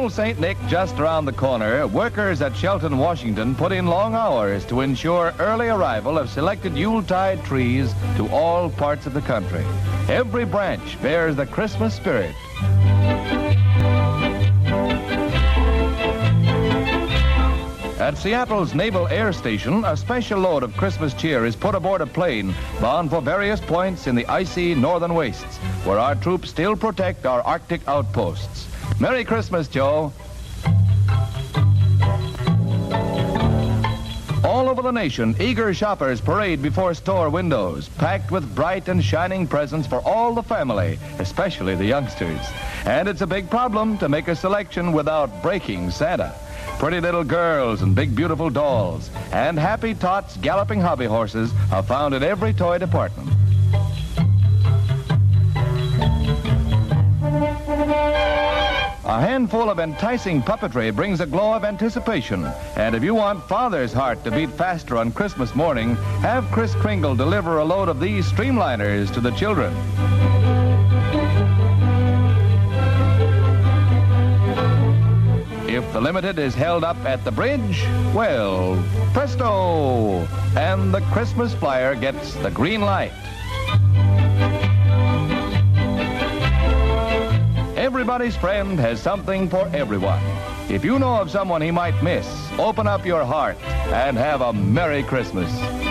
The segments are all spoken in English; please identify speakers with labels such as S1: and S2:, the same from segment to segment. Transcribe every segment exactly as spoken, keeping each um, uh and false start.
S1: old Saint Nick just around the corner, workers at Shelton, Washington put in long hours to ensure early arrival of selected Yuletide trees to all parts of the country. Every branch bears the Christmas spirit. At Seattle's Naval Air Station, a special load of Christmas cheer is put aboard a plane bound for various points in the icy northern wastes, where our troops still protect our Arctic outposts. Merry Christmas, Joe. All over the nation, eager shoppers parade before store windows, packed with bright and shining presents for all the family, especially the youngsters. And it's a big problem to make a selection without breaking Santa. Pretty little girls and big beautiful dolls, and happy tots galloping hobby horses are found in every toy department. A handful of enticing puppetry brings a glow of anticipation. And if you want Father's heart to beat faster on Christmas morning, have Kris Kringle deliver a load of these streamliners to the children. If the Limited is held up at the bridge, well, presto! And the Christmas flyer gets the green light. Everybody's friend has something for everyone. If you know of someone he might miss, open up your heart and have a Merry Christmas.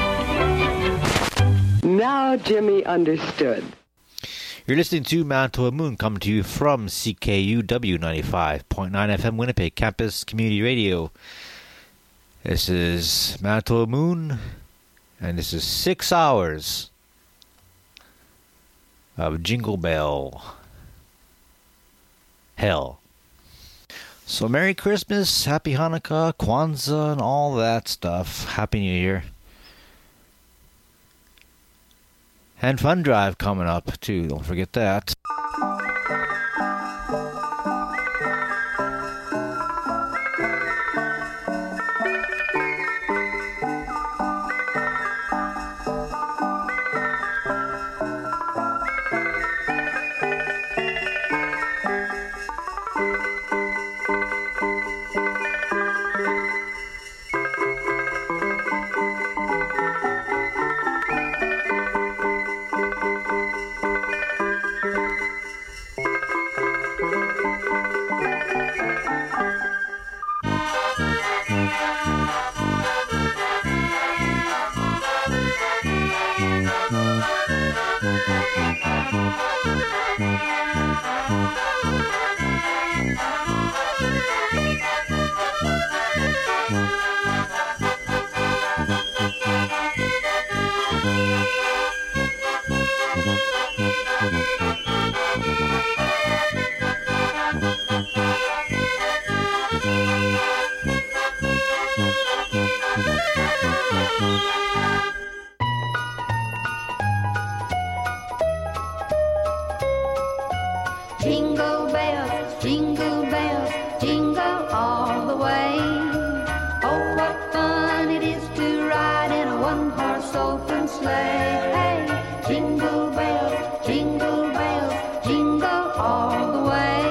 S2: Now Jimmy understood.
S3: You're listening to Man to a Moon, coming to you from C K U W ninety-five point nine F M Winnipeg Campus Community Radio. This is Man to a Moon, and this is six hours of Jingle Bell hell. So Merry Christmas, Happy Hanukkah, Kwanzaa, and all that stuff. Happy New Year. And Fun Drive coming up, too. Don't forget that.
S4: Jingle bells, jingle bells, jingle all the way. Oh, what fun it is to ride in a one-horse open sleigh. Hey, jingle bells, jingle bells, jingle all the way.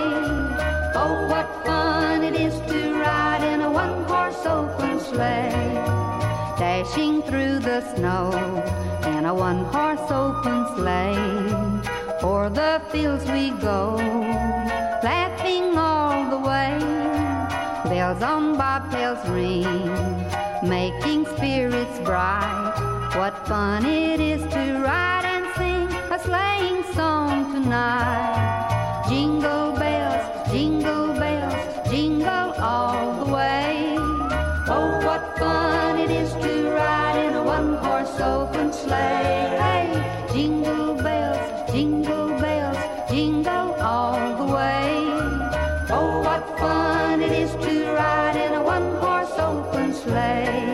S4: Oh, what fun it is to ride in a one-horse open sleigh. Dashing through the snow in a one-horse open sleigh. O'er the fields we go, laughing all the way. Bells on bobtails ring, making spirits bright. What fun it is to ride and sing a sleighing song tonight. Jingle bells, jingle bells, jingle all the way. Oh, what fun it is to ride in a one-horse open sleigh. Hey, jingle bells, jingle bells, jingle all the way. Oh, what fun it is to ride in a one-horse open sleigh.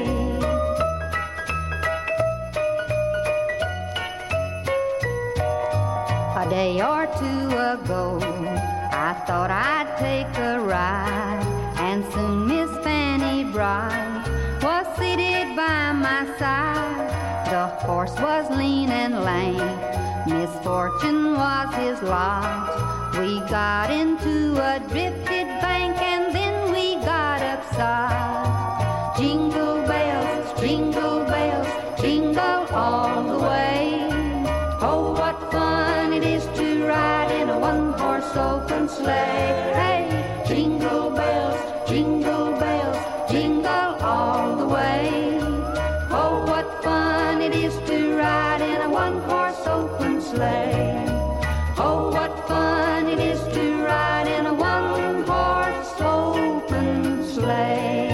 S4: A day or two ago, I thought I'd take a ride, and soon Miss Fanny Bright was seated by my side. The horse was lean and lame, misfortune was his lot. We got into a drifted bank and then we got upside. Jingle bells, jingle bells, jingle all the way. Oh, what fun it is to ride in a one-horse open sleigh. Hey, jingle bells, jingle bells, jingle all the way. Oh, what fun it is to ride in a one-horse open sleigh. Oh, what fun it is to ride in a one-horse open sleigh.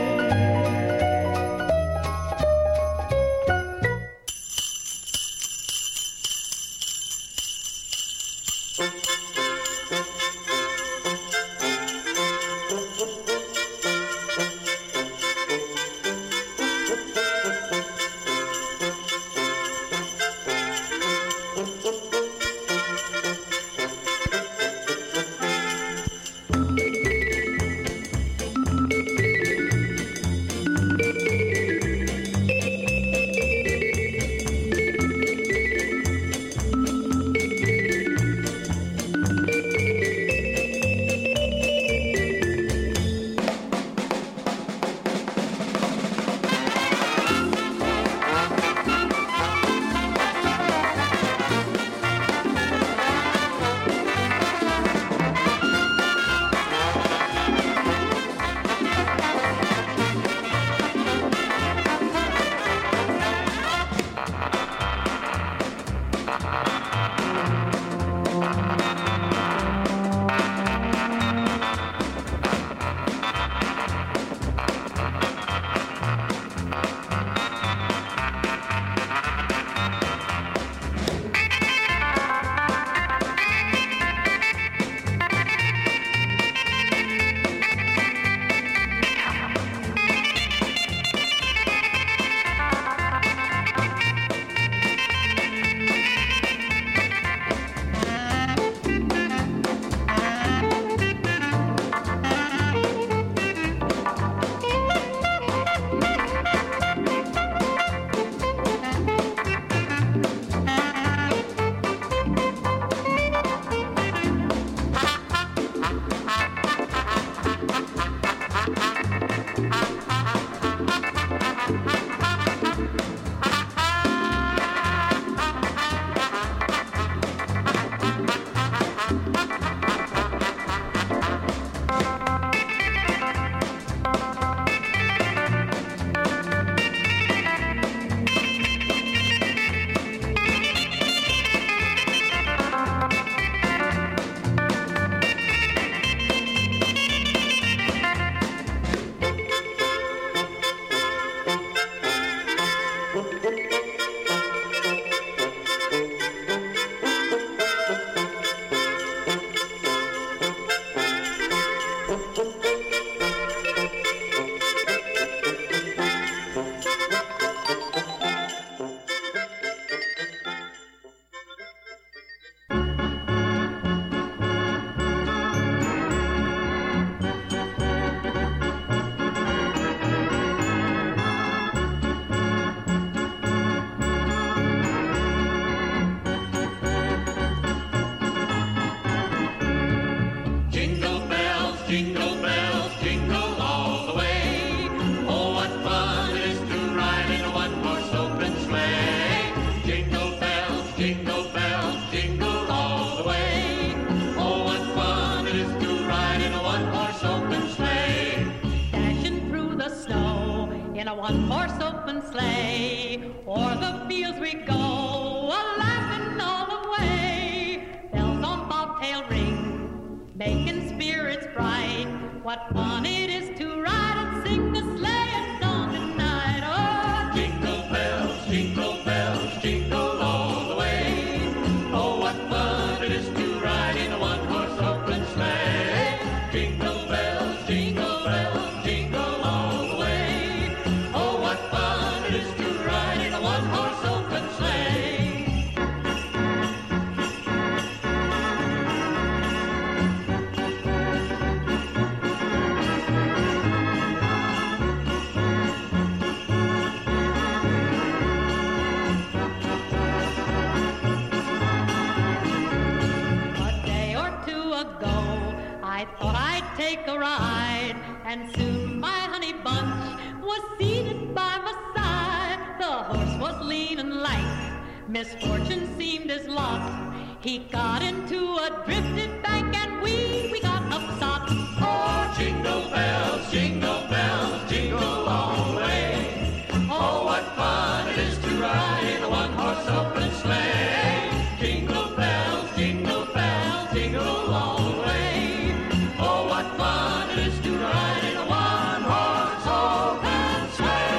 S5: one-horse open sleigh. O'er the fields we go, a-laughing all the way. Bells on bobtail ring, making spirits bright. What fun it is to ride and sing the sleighing song tonight. Oh, jingle bells, jingle bells, jingle all the way. Oh, what fun it is to ride in a one-horse open sleigh. Jingle bells, jingle bells, jingle all the way. Oh, what fun it is to ride in a one-horse open sleigh. take a ride. And soon my honey bunch was seated by my side. The horse was lean and light, misfortune seemed his lot. He got into a drifted bank and we, we got upsot.
S6: Oh, jingle bells, jingle bells, jingle all the way. Oh, what fun it is to ride in a one-horse open sleigh. Jingle bells, jingle bells, jingle all the way. Oh, what fun it is to ride in a one-horse open sleigh.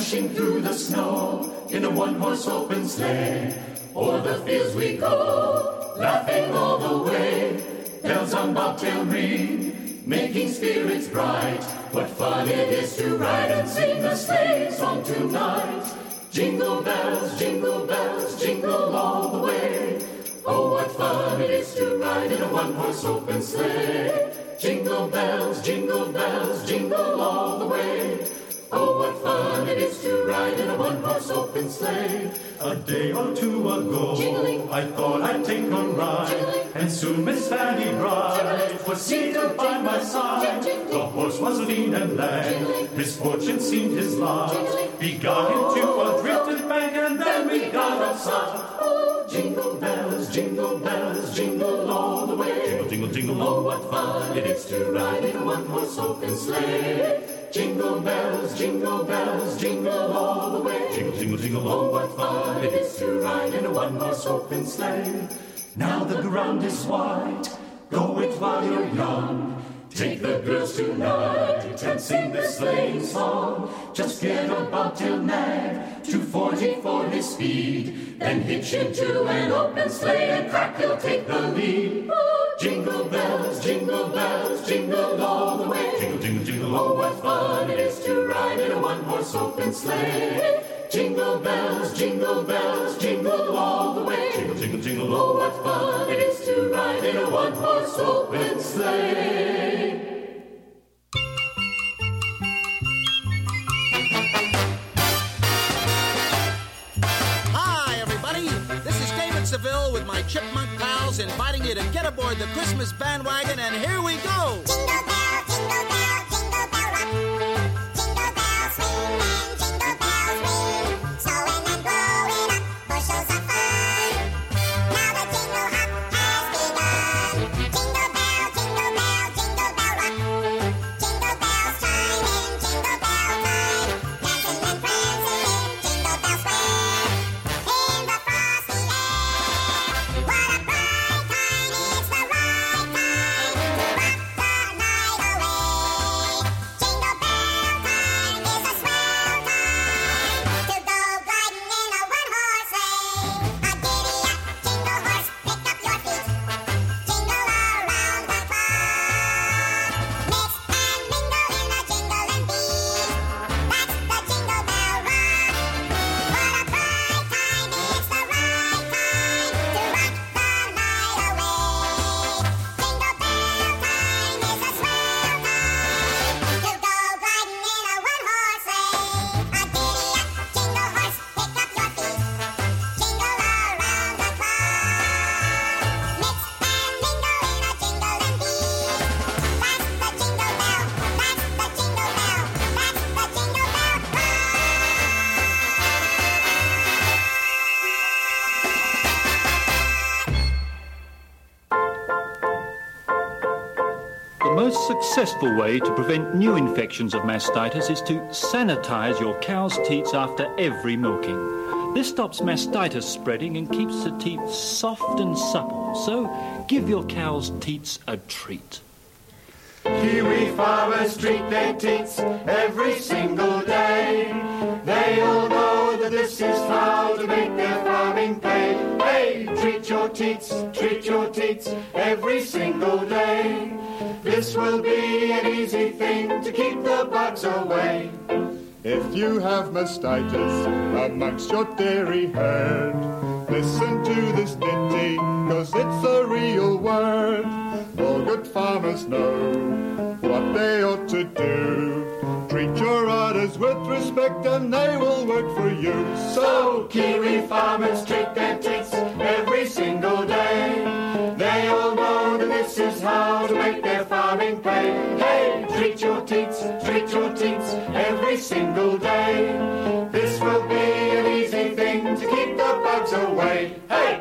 S6: dashing through the snow in a one-horse open sleigh. O'er the fields we go, laughing all the way. Bells on bobtail ring, making spirits bright. What fun it is to ride and sing a sleigh song tonight. Jingle bells, jingle bells, jingle all the way. Oh, what fun it is to ride in a one-horse open sleigh. Jingle bells, jingle bells, jingle all the way. Oh, what fun it is to ride in a one-horse open sleigh.
S7: A day or two ago,
S6: Jingling.
S7: I thought I'd take a ride,
S6: Jingling.
S7: and soon Miss Fanny Bright
S6: Jingling.
S7: was seated by my side.
S6: Jingling.
S7: The horse was lean and lank,
S6: Jingling.
S7: misfortune seemed his lot.
S6: Jingling.
S7: We got into a drifted bank, and then we got upside.
S6: Oh, jingle bells, jingle bells, jingle all the way.
S7: Jingle, jingle, jingle,
S6: Oh, what fun it is to ride in a one-horse open sleigh. Jingle bells, jingle bells, jingle all the way.
S7: jingle, jingle, jingle,
S6: Oh, what fun it is to ride in a one-horse open sleigh. Now the ground is white, go it while you're young. Take the girls tonight and sing the sleighing song. Just get a bobtail nag, two forty for his speed. Then hitch into an open sleigh and crack, he'll take the lead. Oh, jingle bells, jingle bells, jingle all the way.
S7: jingle, jingle, jingle,
S6: Oh, what fun it is to ride in a one-horse open sleigh. Jingle bells, jingle bells, jingle all the way.
S7: jingle, jingle, jingle,
S6: Oh, what fun it is to ride in a one-horse open sleigh.
S8: Hi, everybody. This is David Seville with my chipmunk pals inviting you to get aboard the Christmas bandwagon, and here we go.
S9: Jingle bell, jingle bell, jingle bell rock. Jingle bells ring and jingle bells ring. Snowing and blowing up bushels of fun. Now the jingle hop has begun. Jingle bell, jingle bell, jingle bell rock. Jingle bells chime in jingle bell time. Dancing and prancing in Jingle Bell Square. In the frosty air, what a bright time, it's the right time to rock the night away. Jingle bell time is a swell time to go gliding in a one-horse sleigh. A giddy-up jingle horse, pick up your feet, jingle around the clock. Mix and mingle in a jingling beat, that's the Jingle Bell Rock. What a bright time, it's the right time to rock the night away. Jingle bell time is a swell time to go gliding in a one-horse sleigh. A giddy-up jingle horse, pick up your feet, jingle around the clock. Mix and mingle in a jingling beat, that's the Jingle Bell, that's the Jingle Bell, that's the Jingle Bell
S10: The most successful way to prevent new infections of mastitis is to sanitize your cow's teats after every milking. This stops mastitis spreading and keeps the teats soft and supple. So give your cow's teats a treat.
S6: Kiwi farmers treat their teats every single day. They all know that this is how to make their farming pay. Hey, treat your teats, treat your teats every single day. This will be an easy thing to keep the bugs away.
S11: If you have mastitis amongst your dairy herd, listen to this ditty, cause it's a real word. All good farmers know what they ought to do. Treat your udders with respect and they will work for you.
S6: So Kiwi farmers treat their teats every single day. They all know that this is how to make their farming pay. Hey, treat your teats, treat your teats every single day. This will be an easy thing to keep the bugs away. Hey!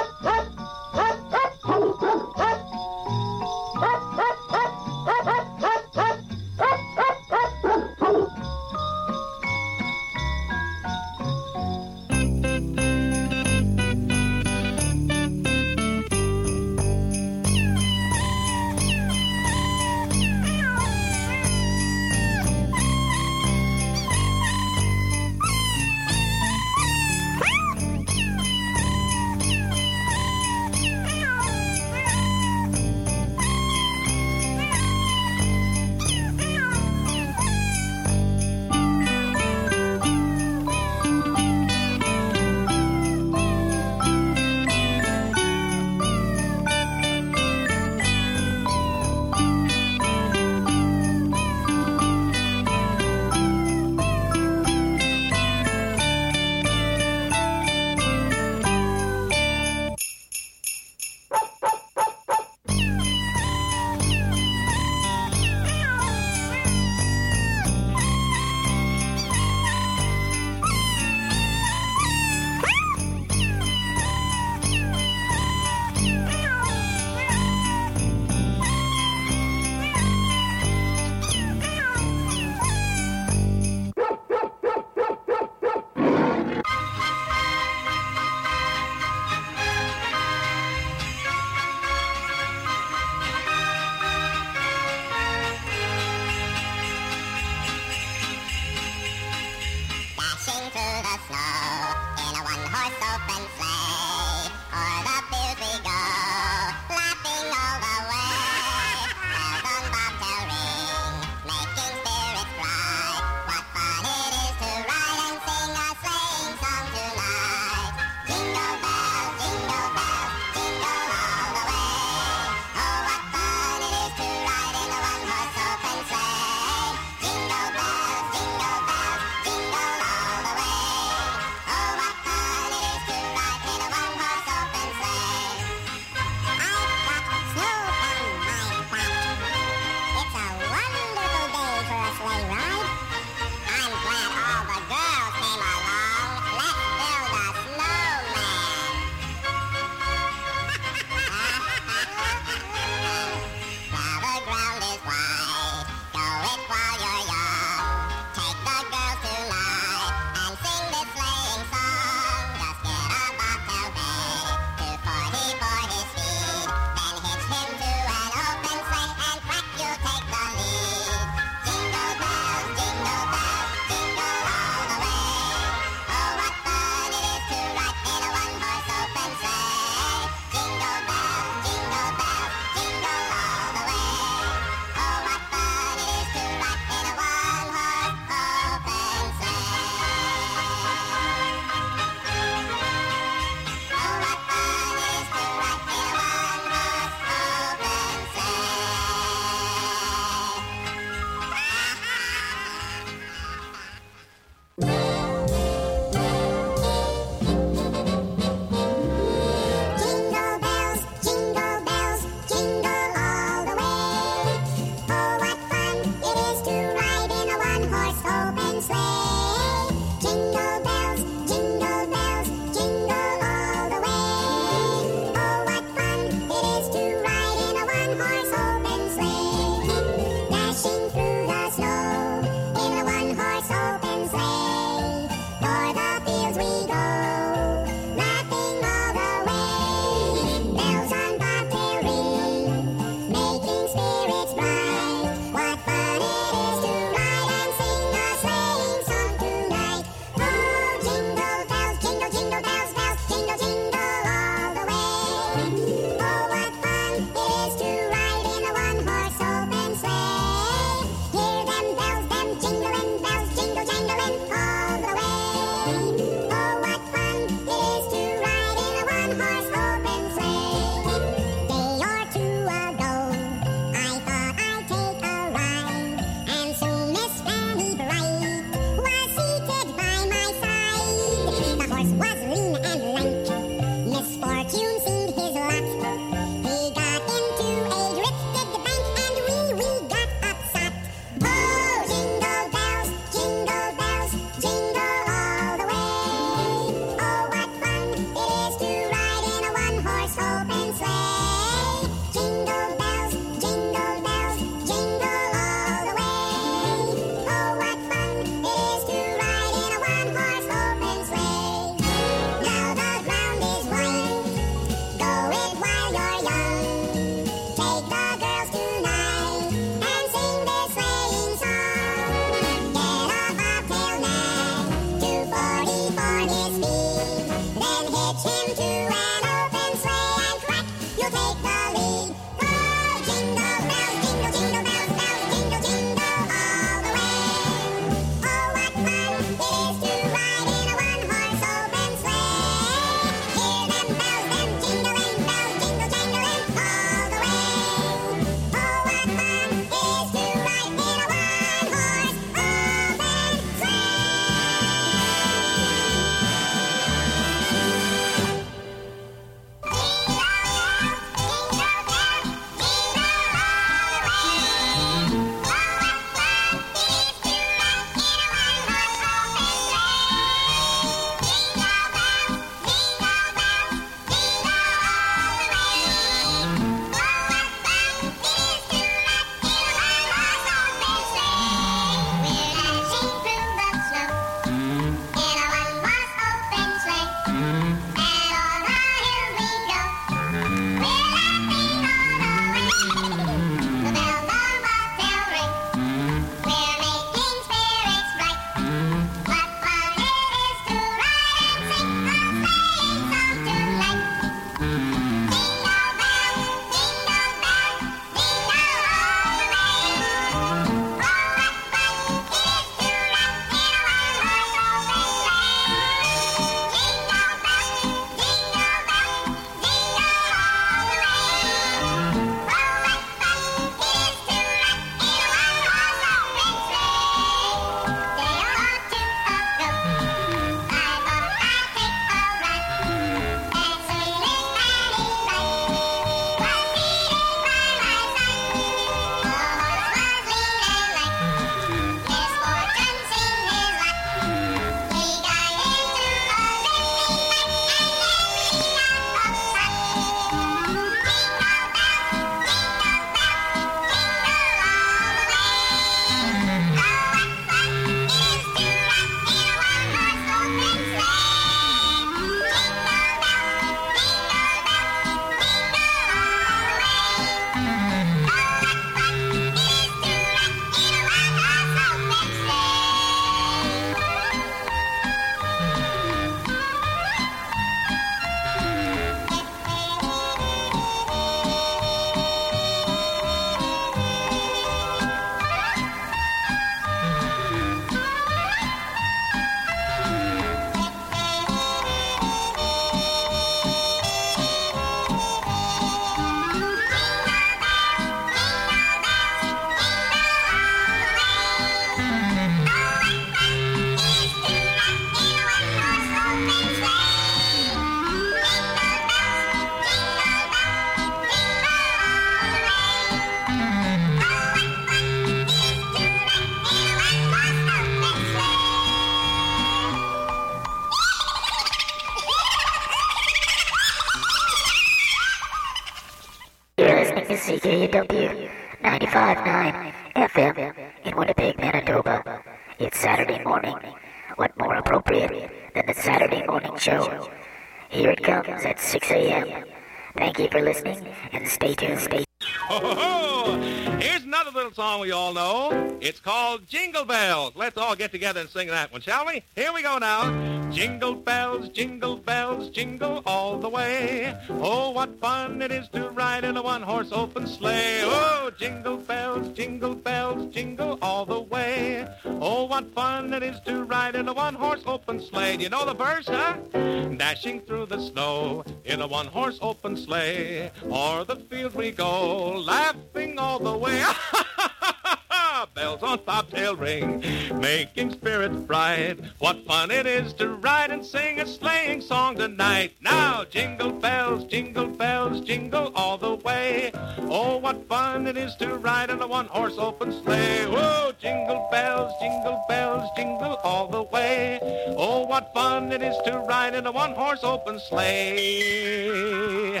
S12: Winnipeg, Manitoba. It's Saturday morning. What more appropriate than the Saturday morning show? Here it comes at six a.m. Thank you for listening, and stay tuned, stay
S13: Ho, ho, ho! Here's another little song we all know. It's called Jingle Bells. Let's all get together and sing that one, shall we? Here we go now. Jingle bells, jingle bells, jingle all the way. Oh, what fun it is to ride in a one-horse open sleigh. Oh, jingle bells, jingle bells, jingle all the way. Oh, what fun it is to ride in a one-horse open sleigh. Do you know the verse, huh? Dashing through the snow in a one-horse open sleigh. O'er the fields we go, laughing all the way. Bells on bobtail ring, making spirits bright. What fun it is to ride and sing a sleighing song tonight. Now, jingle bells, jingle bells, jingle all the way. Oh, what fun it is to ride in a one-horse open sleigh. Whoa, jingle bells, jingle bells, jingle all the way. Oh, what fun it is to ride in a one-horse open sleigh.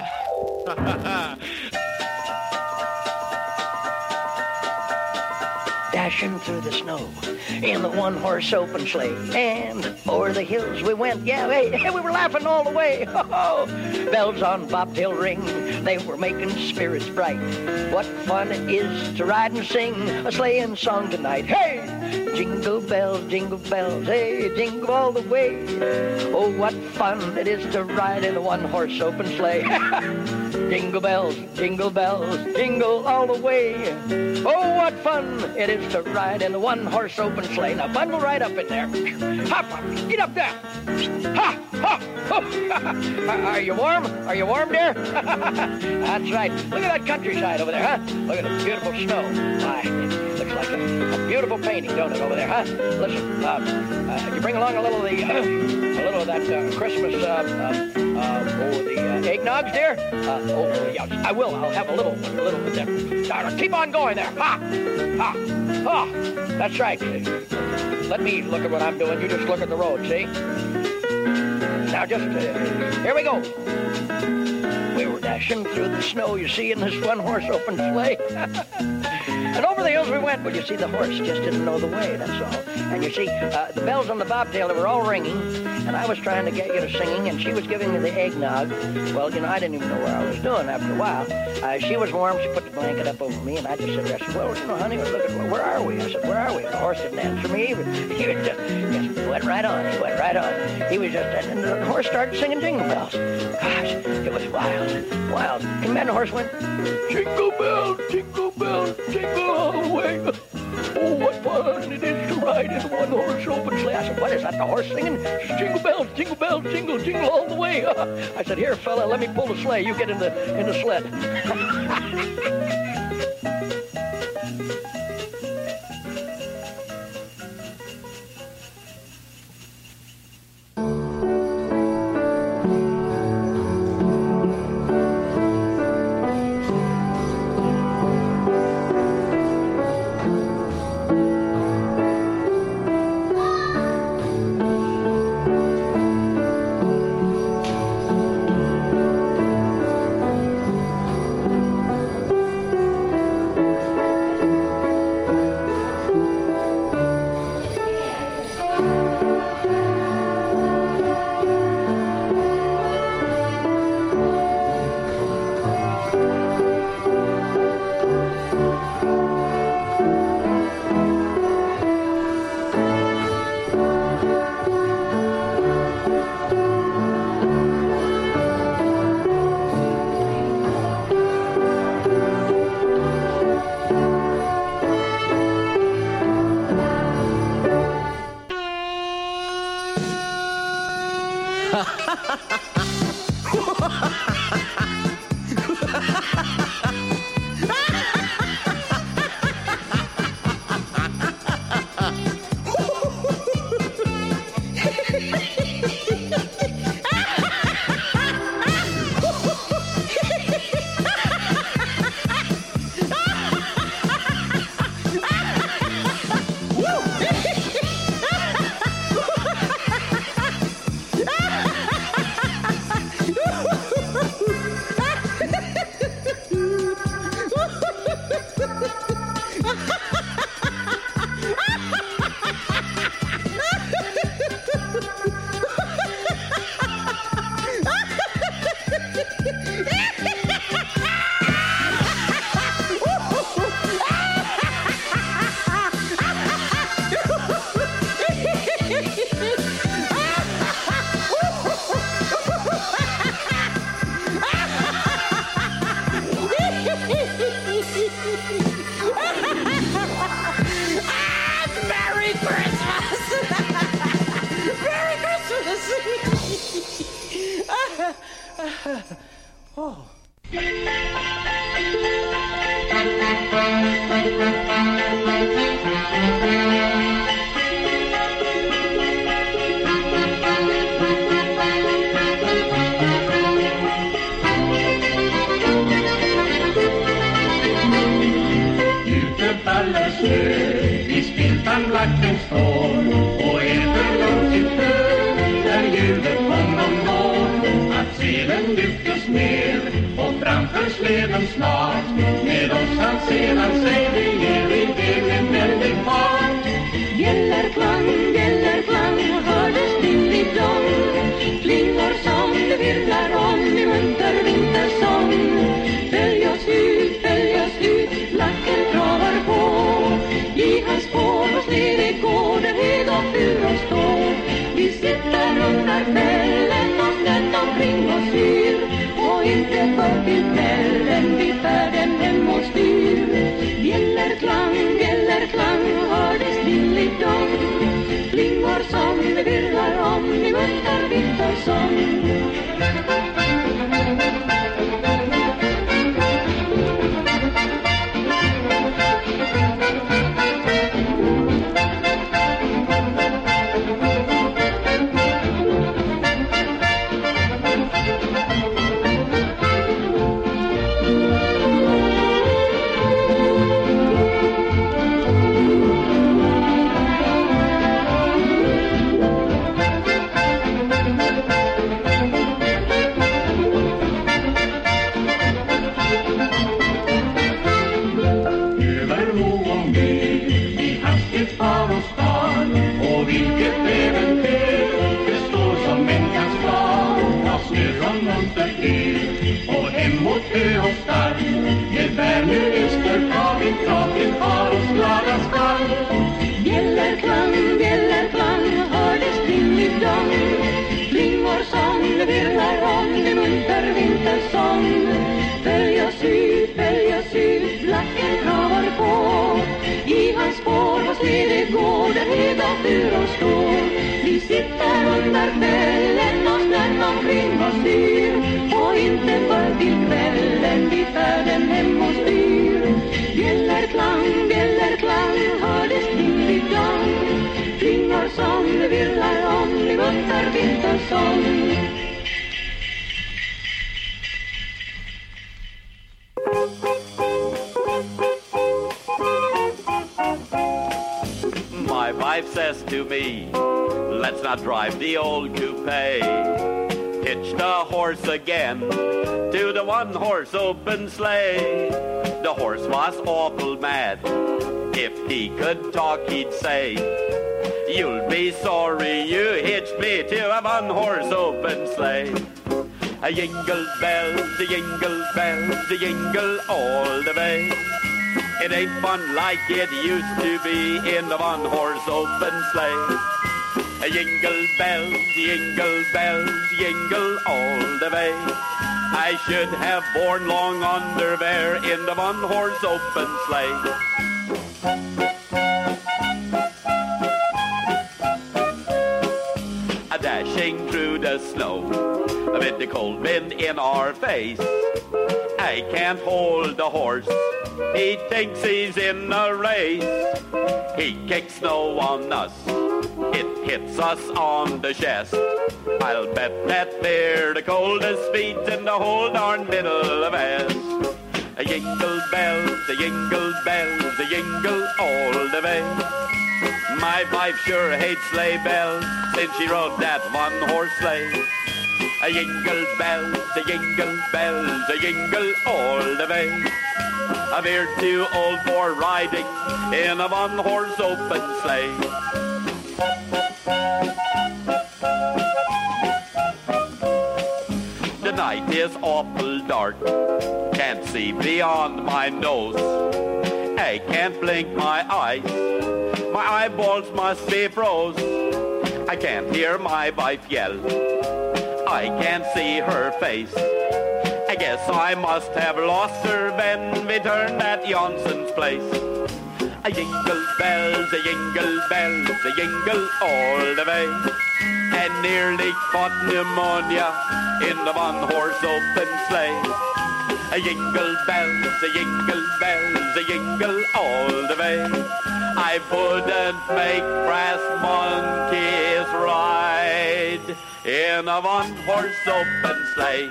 S14: Dashing through the snow in the one-horse open sleigh, and o'er the hills we went. Yeah, hey, hey, we were laughing all the way. Oh, bells on bobtail ring, they were making spirits bright. What fun it is to ride and sing a sleighing song tonight. Hey, jingle bells, jingle bells, hey, jingle all the way. Oh, what fun it is to ride in a one-horse open sleigh. Jingle bells, jingle bells, jingle all the way. Oh, what fun it is to ride in a one-horse open sleigh. Now bundle right up in there. Hop, hop, get up there. Ha, ha, ha. Are you warm? Are you warm, dear? That's right. Look at that countryside over there, huh? Look at the beautiful snow. Why, it looks like a, a beautiful painting, don't it, over there, huh? Listen, uh, uh, you bring along a little of the, uh, a little of that uh, Christmas, uh, uh, uh, oh, the uh, eggnogs, dear? Uh, oh, yeah, I will. I'll have a little, a little bit there. Now, keep on going there. Ha, ha, ha. That's right. Let me look at what I'm doing. You just look at the road, see? Now, just, uh, here we go. We were dashing through the snow, you see, in this one-horse open sleigh. And over the hills we went, but you see, the horse just didn't know the way, that's all. And you see, uh, the bells on the bobtail, they were all ringing, and I was trying to get you to singing, and she was giving me the eggnog. Well, you know, I didn't even know what I was doing after a while. Uh, she was warm, she put the blanket up over me, and I just said, I said, well, you know, honey, look at, where are we? I said, where are we? The horse didn't answer me either. He was just, just went right on, he went right on. He was just, and the horse started singing jingle bells. Gosh, it was wild, wild. And then the horse went, jingle bells, jingle bells, jingle all the way. Oh, what fun it is to ride in a one-horse open sleigh. I said, what is that, the horse singing? It's jingle bells, jingle bells, jingle, jingle all the way. I said, here, fella, let me pull the sleigh. You get in the, in the sled. Oh.
S6: Faller snö, i spiltan lacken står och överlåt sin sjö, där ljudet honom når, att selen lyftes ner och framför sleden snart, med oss han sedan sig vi ger i väg en väldig fart.
S4: Bjällerklang, bjällerklang, hördes till i dom, klingor som det virvlar om i munter vintersång. Följ oss ut, följ oss ut, lacken travar på, i hans spår och sned går där hög och fur och stå. Vi sitter under fällen och snön omkring oss syr, och inte för till kvällen vi färden hem och styr. Bjällerklang, bjällerklang, hördes till i dom, klingor som det virvlar om i munter vintersång. Bjällerklang, bjällerklang, hördes till i dom, klingor som det virvlar om i munter vintersång. Följ oss ut, följ oss ut, lacken travar på, i hans spår och sned går där hög och fur och står. Vi sitter under fällen och snön omkring oss styr, och inte för till kvällen vi färden hem och styr. Bjällerklang, bjällerklang, hördes till i dom, klingor som det virvlar om i munter vintersång.
S15: My wife says to me, let's not drive the old coupe. Hitch the horse again to the one-horse open sleigh. The horse was awful mad. If he could talk, he'd say, you'll be sorry you hitched me to a one-horse open sleigh. A jingle bells, a jingle bells, a jingle all the way. It ain't fun like it used to be in the one-horse open sleigh. A jingle bells, jingle bells, jingle all the way. I should have worn long underwear in the one-horse open sleigh. A dashing through the snow with the cold wind in our face. I can't hold the horse, he thinks he's in a race. He kicks snow on us, it hits us on the chest. I'll bet that they're the coldest feet in the whole darn middle of us. A jingle bells, a jingle bells, a jingle all the way. My wife sure hates sleigh bells since she rode that one-horse sleigh. A jingle bells, a jingle bells, a jingle all the way. We're too old for riding in a one-horse open sleigh. The night is awful dark, can't see beyond my nose. I can't blink my eyes, my eyeballs must be froze. I can't hear my wife yell, I can't see her face. I guess I must have lost her when we turned at Johnson's place. A jingle bells, a jingle bells, a jingle all the way. and nearly caught pneumonia in the one-horse open sleigh. A jingle bells, a jingle bells, a jingle all the way. I wouldn't make brass monkeys ride in a one-horse open sleigh.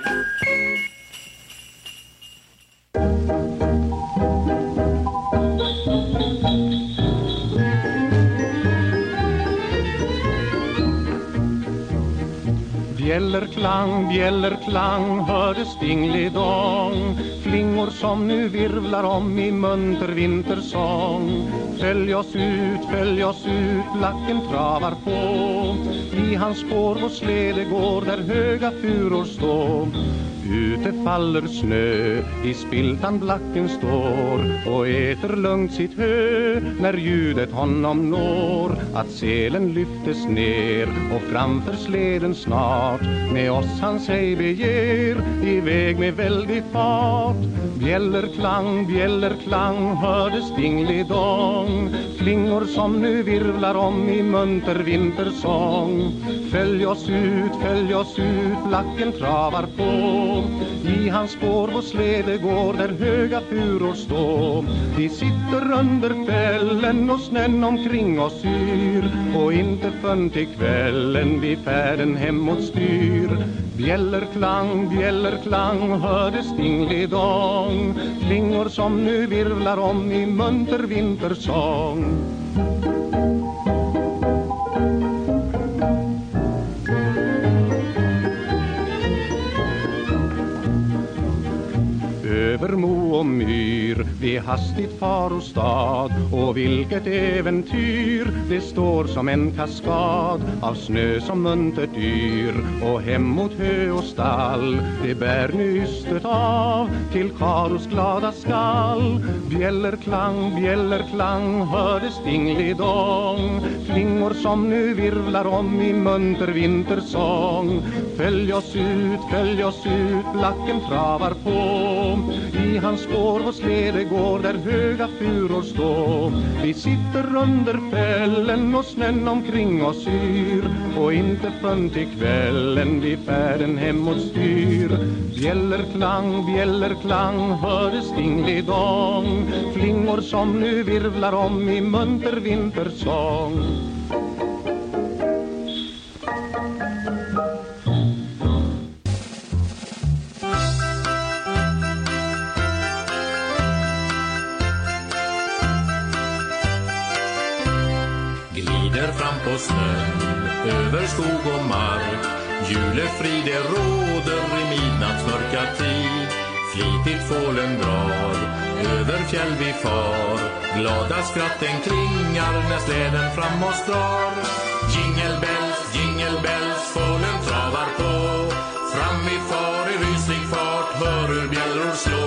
S16: Bjällerklang, bjällerklang, hördes dinglidong. Flingor som nu virvlar om i munter vintersång. Följ oss ut, följ oss ut, lacken travar på. I hans spår vår släde går där höga furor står. Ute faller snö, i spiltan blacken står och äter lugnt sitt hö när ljudet honom når. Att selen lyftes ner och framför släden snart med oss han sig beger iväg med väldig fart. Bjällerklang, bjällerklang, hördes dinglidong. Flingor som nu virvlar om i munter vintersång. Följ oss ut, följ oss ut, lacken travar på. I hans spår vår släde går där höga furor stå. Vi sitter under kvällen och snön omkring oss yr. Och inte förrän till kvällen vi färden hemåt styr. Bjällerklang, bjällerklang, hördes dinglidong. Flingor som nu virvlar om i munter vintersång. Över mo och myr, vi hastigt far och stad. Och vilket äventyr, det står som en kaskad av snö som muntert yr. Och hem mot hö och stall, det bär nu ystet av till Karos glada skall. Bjällerklang, bjällerklang, hördes dinglidong. Flingor som nu virvlar om i munter vintersång. Följ oss ut, följ oss ut, lacken travar på. I hans spår vår släde går där höga furor stå. Vi sitter under fällen och snön omkring oss yr. Och inte förrän till kvällen vi färden hemåt styr. Bjällerklang, bjällerklang, hördes dinglidong. Flingor som nu virvlar om i munter vintersång.
S17: Fram på snön, över skog och mark. Julefrid det råder i midnattsmörka tid. Flitigt fålen drar, över fjäll vi far. Glada skratten klingar när släden fram oss drar. Jingle bells, jingle bells, fålen travar på. Fram vi far i ryslig fart, hör hur bjällror slå.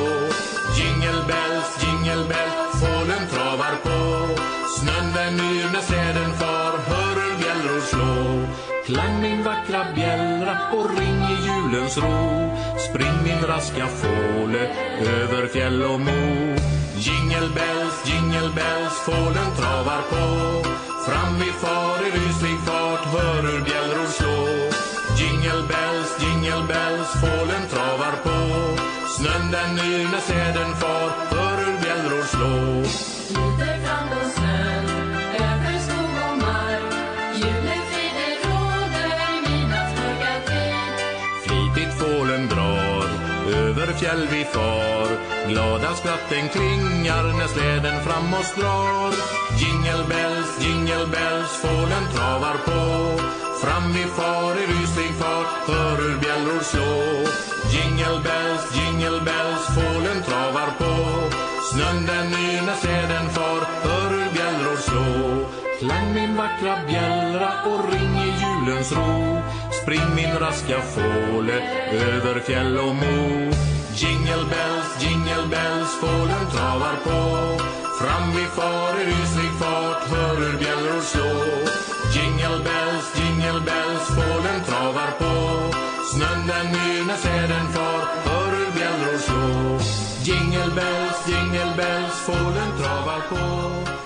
S17: Jingle bells, jingle bells, fålen travar på. Snön den yr när släden far, hör hur bjällror slå. Klang min vackra bjällra och ring i julens ro. Spring min raska fåle över fjäll och mo. Jingle bells, jingle bells, fålen travar på. Fram vi far i ryslig fart, hör hur bjällror slå. Jingle bells, jingle bells, fålen travar på. Snön den yr när släden far, hör hur bjällror slå.
S18: Flyter fram på snön, över skog och mark. Julefrid det råder i midnattsmörka tid.
S17: Flitigt fålen drar, över fjäll vi far. Glada skratten klingar när släden fram oss drar. Jingle bells, jingle bells, fålen travar på. Fram vi far i ryslig fart, hör hur bjällror slå. Jingle bells, jingle bells, fålen travar på. Snön den yr när släden far, hör hur bjällror slå. Klang min vackra bjällra och ring i julens ro. Spring min raska fåle över fjäll och mo. Jingle bells, jingle bells, fålen travar på. Fram vi far i ryslig fart, hör hur bjällror slå. Jingle bells, jingle bells, fålen travar på. Snön den yr när släden far, hör hur bjällror slå. Jingle bells, jingle bells, fålen travar på.